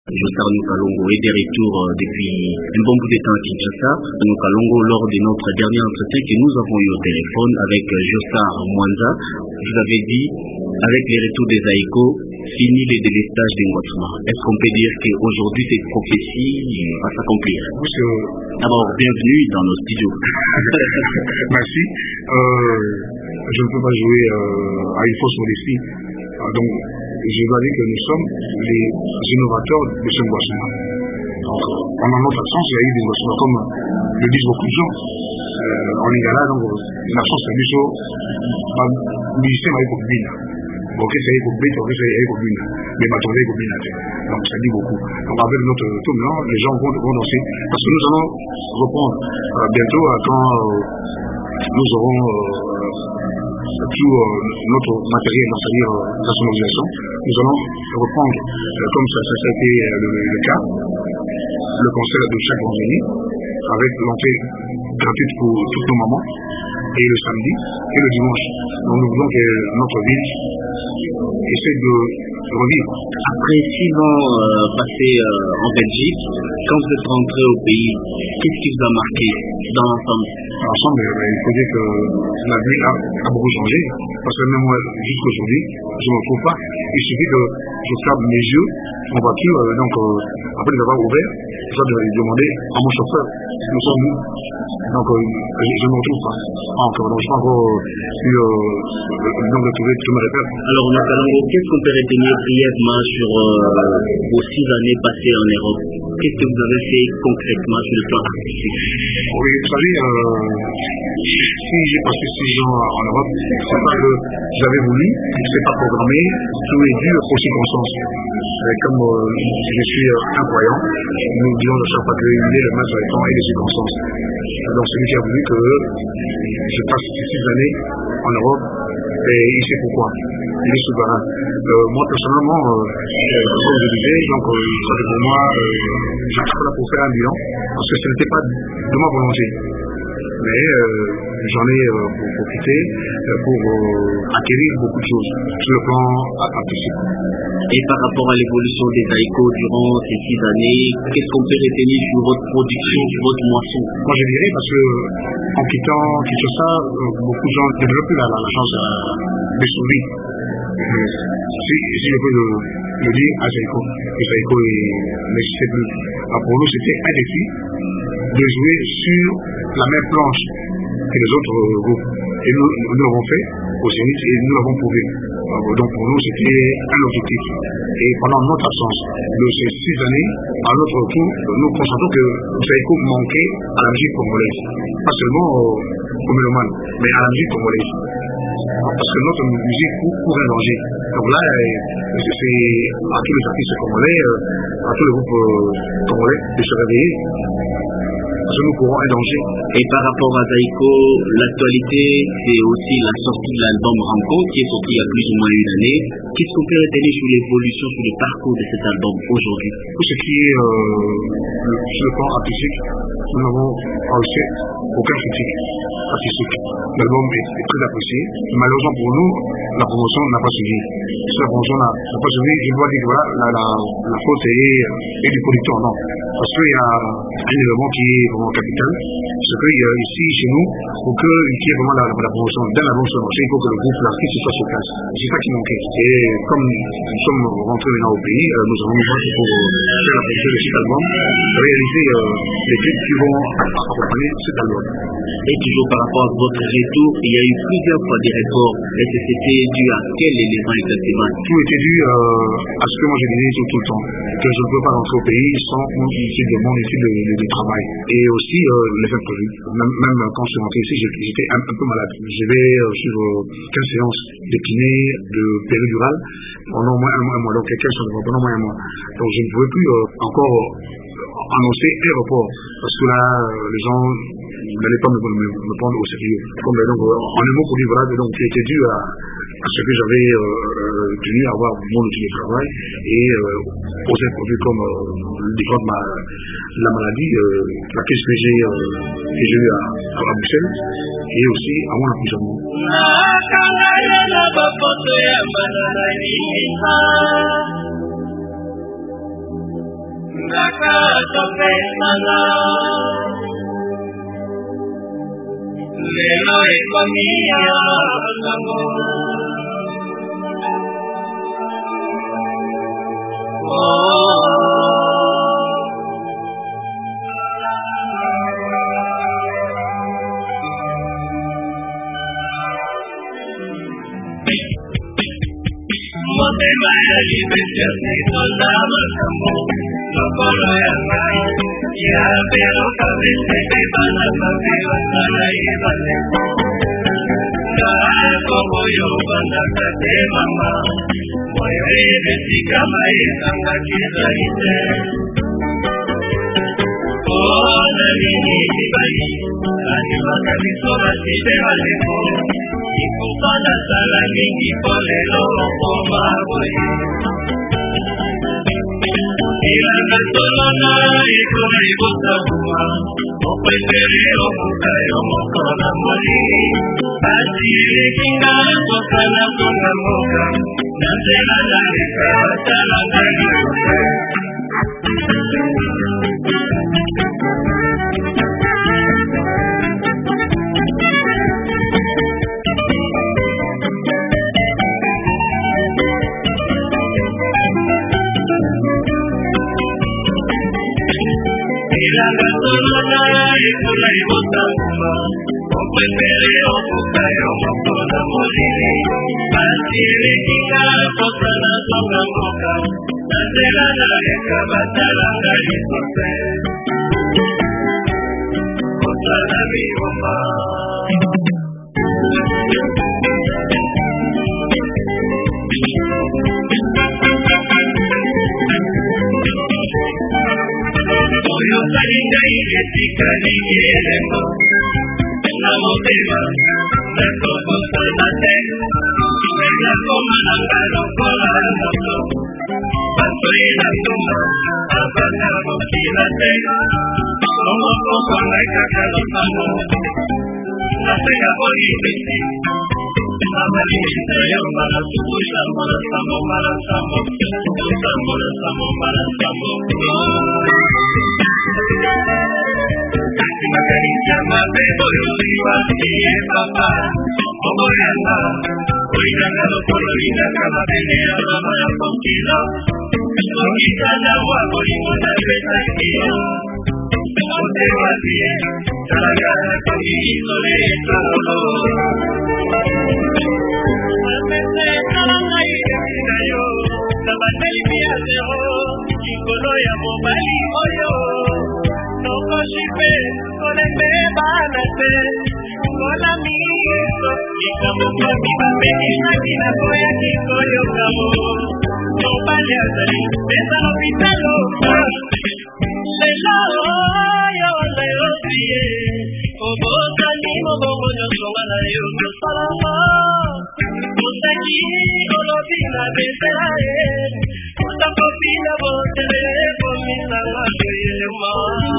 Jotar Nukalongo est de retour depuis un bon bout de temps à Kinshasa. Nukalongo, lors de notre dernier entretien que nous avons eu au téléphone avec Jotar Mwanza, vous avez dit, avec les retours des AECO, fini les délestages des Ngwatuma. Est-ce qu'on peut dire qu'aujourd'hui cette prophétie va s'accomplir? D'abord, bienvenue dans nos studios. Merci. Je ne peux pas jouer à une fausse modestie. Donc, je dois dire que nous sommes les innovateurs de ce Ngwatuma. Donc, pendant notre absence, il y a eu des Ngwatuma, comme le disent beaucoup de gens. En Lingala, donc, l'absence de Bicho, ministère m'a eu donc c'est une copine, mais ma tournée copine. Donc ça dit beaucoup. Donc avec notre tournant, les gens vont danser. Parce que nous allons reprendre bientôt quand nous aurons tout notre matériel, c'est-à-dire la sonorisation. Nous allons reprendre, comme ça a été le cas, le concert de chaque vendredi, avec l'entrée gratuite pour toutes nos mamans, et le samedi et le dimanche. Donc nous voulons que notre ville essaie de revivre. Après 6 ans passés en Belgique, quand vous êtes rentré au pays, qu'est-ce qui vous a marqué dans l'ensemble? Ensemble, il faut dire que la vie a beaucoup changé, parce que même moi, jusqu'aujourd'hui, je ne me trouve pas. Il suffit que je ferme mes yeux en voiture, donc après les avoir ouverts, je dois demander à mon chauffeur, nous sommes où? Donc je ne me retrouve pas encore, donc je n'ai pas encore eu le nombre de trouver tous mes repères. Alors Nukalongo, qu'est-ce qu'on peut retenir brièvement sur vos 6 années passées en Europe? Qu'est-ce que vous avez fait concrètement sur le plan artistique? Oui, vous savez, si j'ai passé 6 ans en Europe, c'est pas que j'avais voulu, c'est pas programmé, tout est dû aux circonstances. Comme je suis un croyant, nous disons de chaque fois qu'il est le main sur les temps et les circonstances. Donc celui qui a voulu que je passe ces 6 années en Europe, et il sait pourquoi. Il est souverain. Moi personnellement, comme je disais, donc ça fait pour moi, je suis là pour faire un bilan, parce que ce n'était pas de ma volonté. Mais j'en ai profité pour acquérir beaucoup de choses sur le plan artistique. Et par rapport à l'évolution des AECO durant ces 6 années, qu'est-ce qu'on peut retenir sur votre production, sur votre moisson? Moi je dirais parce que en quittant Kinshasa, beaucoup de gens développent la chance de survivre. Si je peux le dire à AECO, les AECO n'existaient plus. Alors pour nous c'était un défi de jouer sur la même planche que les autres groupes. Et nous l'avons fait au Zénith et nous l'avons prouvé. Donc pour nous c'était un objectif. Et pendant notre absence de ces 6 années, à notre retour, nous constatons que AECO manquait à la musique congolaise. Pas seulement au mélomane, mais à la musique congolaise. Parce que notre musique court un danger. Donc là, c'est à tous les artistes congolais, à tous les groupes congolais de se réveiller. Parce que nous courons un danger. Et par rapport à AECO, l'actualité, c'est aussi la sortie de l'album Rencontre, qui est sorti il y a plus ou moins une année. Qu'est-ce qu'on peut retenir sur l'évolution, sur le parcours de cet album aujourd'hui? Pour ce qui est sur le plan artistique, nous n'avons reçu aucun critique artistique. L'album est très apprécié. Malheureusement pour nous, la promotion n'a pas suivi. Si la promotion n'a pas suivi, je dois dire que voilà, la faute est du producteur, non. Parce qu'il y a un élément qui est vraiment capital, c'est que ici, chez nous, pour qu'il y ait vraiment la promotion d'un album sur le marché, il faut que le groupe, l'artiste soit sur place. C'est ça qui manquait. Et comme nous sommes rentrés maintenant au pays, nous avons mis pour faire la promotion de cet album, réaliser les clips qui vont accompagner cet album. Et toujours par rapport à votre retour, il y a eu plusieurs fois des reports. Est-ce que c'était dû à quel élément exactement? Tout était dû à ce que moi j'ai dit tout le temps, que je ne peux pas rentrer au pays sans mon étude de travail. Et aussi les faits prévus. Même quand je suis rentré ici, j'étais un peu malade. Je vais suivre 15 séances de kiné, de péridurale pendant au moins un mois. Donc 15 séances pendant au moins un mois. Donc je ne pouvais plus encore annoncer un report. Parce que là, les gens n'allaient pas me prendre au sérieux. Comme, donc, en un mot pour dire, voilà, donc, qui était dû à ce que j'avais tenu à avoir mon outil de travail et aux produits comme la maladie, la crise que j'ai eue à Bruxelles et aussi à mon emprisonnement. Nakatopesana lelo ekomiya sango Motema ya libesia si soldama sambo Lokolo ya ngai Ya pero kabese bebana kabewa sala ibane Kaa kongo yo banda kate mama Moyo ebesi kama isanga kiza ite Ona nini ibali Kani makabiso basibe waleko Ikupana sala mingi pole loko magoye Ilanga solona ikuna ikuta huma Okwepere omuka yomoko na moli Asile kinga sokana songa moka Nasela narika sala nani kote Ilanga solona ikuna ikuta huma Okwepere omuka yomoko na moli Asile kinga sokana songa moka Nasela narika sala nani kote Kosala mioma Oyo salinga igetika nigelembo Na motema Na kokosa na te Na koma na ngalo kola moto Bato ina tuma Abana mokila te Nomo koko na kakalo samo Na tenga boni besi Amali misayo mara suku Mara samo mara samo Mara samo mara samo Makaricia mapendo yuliwa siye papa Oboyanga Oinanga lokolo inaka mabene ya mama ya pokilo Okisana wako limona pesa kio Ote wazie Talagana kogi isole etolo Apese kalanga irekina yo Nabateli mia zero Kikolo ya mobali oyo Noko shipe Kolembe banate Kola miso Ikamu kami mabeni Nakina koya kikoyo kamo Nobali azali Pesa lopitalo Lelo yo leo siye Obosa ni mobongo nyosonga na yo Kosalamo Kosaki olobina besela e Kosakopina botele Komisa ngayoyelema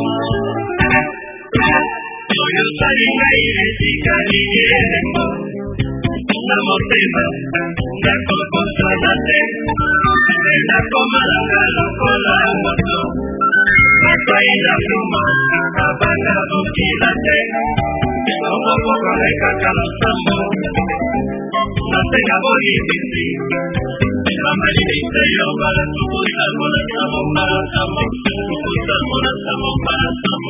Oyo salinga iletika nigelembo Na motema Na kokosa na te Na koma na ngalo kola moto Masa ina tuma Abana mokila te Omo koko leka kalo sambo Na tenga boni bisi Amali misayo mara suku Mara samo mara samo Mara samo mara samo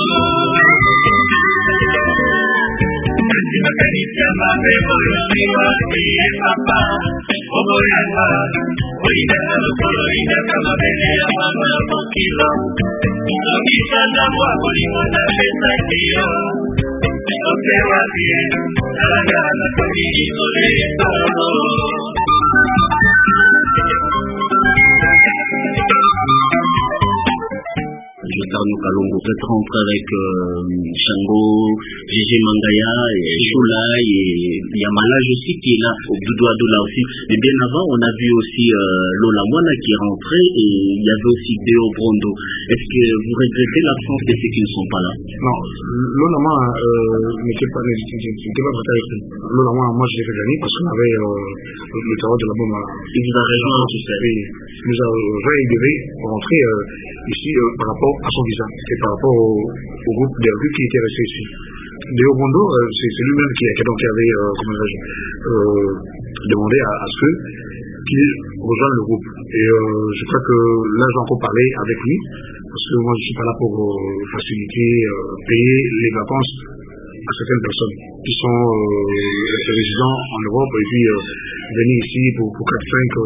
Makaricia mapendo yuliwa siye papa Oboyanga Oinanga lokolo inaka mabene ya mama ya pokilo Okisana wako limona pesa kio Ote wazie Talagana kogi isole etolo Jotarno Kalongo, vous êtes rentré avec Shango, Gégé Mangaya, et Choula, et Yamalage aussi qui est là, Doudou Adoula aussi. Mais bien avant, on a vu aussi Lola Mwana qui est rentré et il y avait aussi Déo Brondo. Est-ce que vous regrettez l'absence de ceux qui ne sont pas là? Non, Lola Mwana n'était pas prêt avec nous. Lola Mwana, moi je l'ai fait gagner parce qu'on avait le terreau de la bombe. Il vous a rejoint, tu sais. Il nous a rejoint, il devait rentrer. ici par rapport à son visa et par rapport au groupe d'Hervé qui était resté ici. Léo Bondo, c'est lui-même qui avait demandé à ce qu'il rejoigne le groupe. Et je crois que là, j'ai encore parlé avec lui, parce que moi, je ne suis pas là pour faciliter, payer les vacances à certaines personnes qui sont résidents en Europe et puis venir ici pour 4-5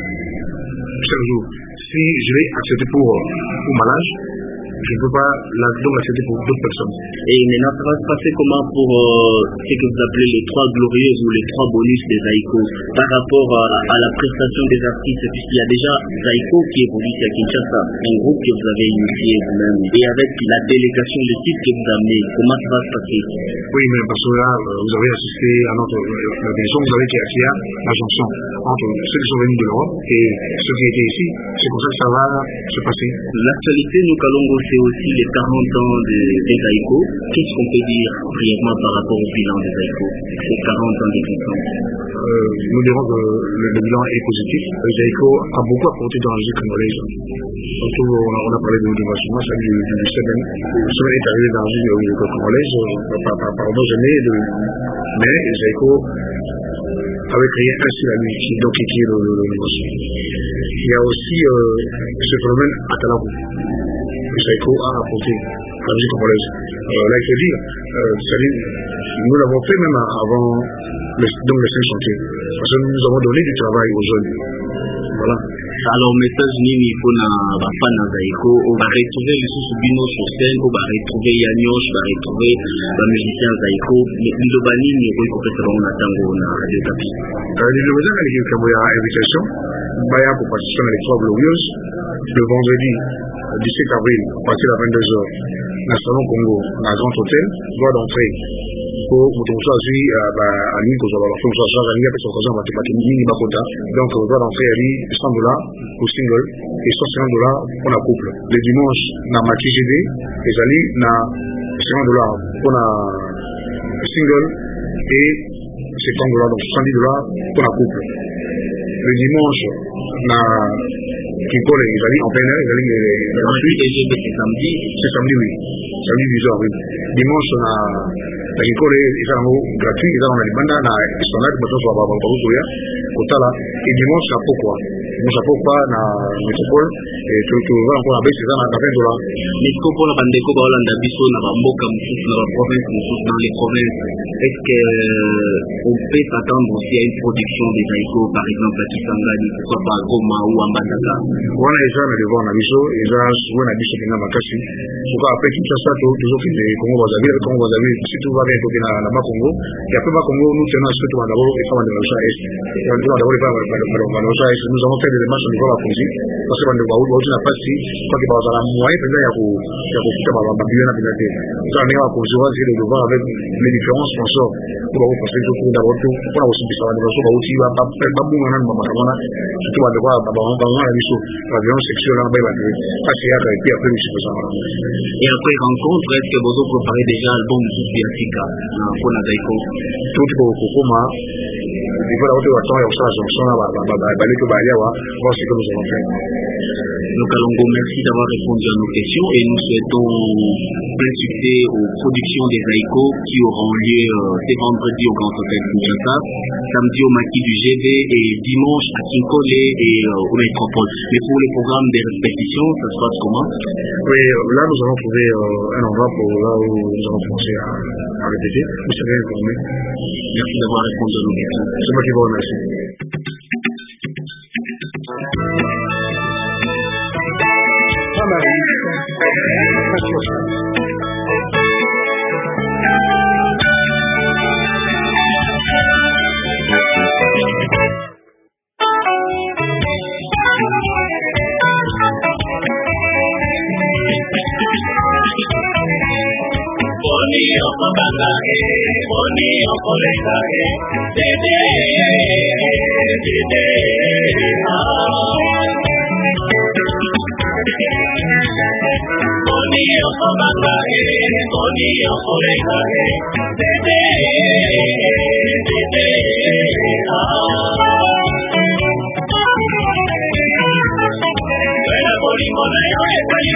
jours. Si je l'ai accepté pour malage, je ne peux pas donc l'accepter pour d'autres personnes. Et maintenant, ça va se passer comment pour ce que vous appelez les 3 glorieuses ou les 3 bonus des Zaïko par rapport à la prestation des artistes, puisqu'il y a déjà Zaïko qui évolue à Kinshasa, un groupe que vous avez initié vous-même, et avec la délégation, le titre que vous amenez, comment ça va se passer? Oui, mais parce que là, vous avez assisté à notre délégation, vous avez qui a la jonction entre ceux qui sont venus de l'Europe et ceux qui étaient ici. C'est comme ça que ça va se passer. L'actualité, nous, Kalongo, c'est aussi les 40 ans des Zaïko. Qu'est-ce qu'on peut dire brièvement par rapport au bilan des Zaïko, ces 40 ans d'existence? Nous dirons que le bilan est positif. Zaïko a beaucoup apporté dans la musique congolaise. Surtout, on a parlé de l'innovation, ça du semaine. Le semaine est arrivé dans la musique congolaise par nos années, mais Zaïko avait créé un style à lui, donc qui est l'innovation. Il y a aussi ce phénomène à Talakou. Zaïko a apporté à la musique congolaise. Là, il faut dire, nous l'avons fait même avant le 5 chantier. Parce que nous avons donné du travail aux jeunes. Voilà. Alors, message nini il faut na bafana Zaïko, on va retrouver les sous-bino sur scène, on va retrouver Yanyosh, on va retrouver les musiciens Zaïko, mais l'Ilobani n'est pas écouté selon la tango na Radio Kapi. L'Ilobani a une invitation, Baya pour participer à l'Expo Glorieuse, le vendredi 17 avril, à partir de 22h, dans le Salon Congo, dans le Grand Hôtel, droit d'entrée. Pour choisir à lui que j'avais fait choisir à lui avec son cousin mathématique Bakota. Donc on doit rentrer à lui $100 pour single et $150 pour la couple. Le dimanche na Mati GD et Zali na $50 pour la single et $70 donc $70 pour la couple. Le dimanche na Kikole et Zali en plein air, Zali gratuit et c'est samedi oui. Samedi 10h oui. Dimanche na Kikole eza nango gratuit, eza na libanda na estonade bato so ba koya kotala et dimanche na pokwa na métropole et tout va encore avec eza na $20. Mais ce qu'on a bandeko ba Hollande biso na ba mboka mususu na ba province mususu dans les provinces, est-ce que on peut s'attendre aussi à une production des Zaïko par exemple à Kisangani, que ce soit par Goma ou à Mbandaka? Wana eza na devant na biso, eza souvent na biso penga makasi. Pourquoi après Kinshasa toujours que les Congo Brazzaville si tout va bien côté na Congo et après Congo nous tenons surtout d'abord et pas de la est. Nous avons fait des démarches au niveau de la Congo parce que on n'a pas si quoi que bazala moyen pendant ya kufuta ba biona binate. Ça on est à Congo c'est de voir avec les différents sponsors pour avoir passé tout d'abord tout pour avoir aussi ça de so ba uti ba bunga na mama surtout ba de quoi ba la biso la violence sexuelle en bas ça c'est à et puis après je sais ça. Et après rencontre, est-ce que vous avez préparé déjà l'album de Africa pour la Zaïko? Tout pour Kokoma. Il faut avoir du temps et on va aller que Baliawa, voir ce que nous allons faire. Donc Kalongo, merci d'avoir répondu à nos questions et nous souhaitons plein succès aux productions des Zaïko qui auront lieu ce vendredi au Grand Hôtel Kinshasa, samedi au Maquis du GD et dimanche à Kinkole et au Métropole. Mais pour les programmes des répétitions, ça se passe comment? Oui, là nous allons trouver un endroit pour là où nous allons commencer à répéter. Vous serez informés. Merci d'avoir répondu à nos questions. C'est moi qui vous remercie. Bueno,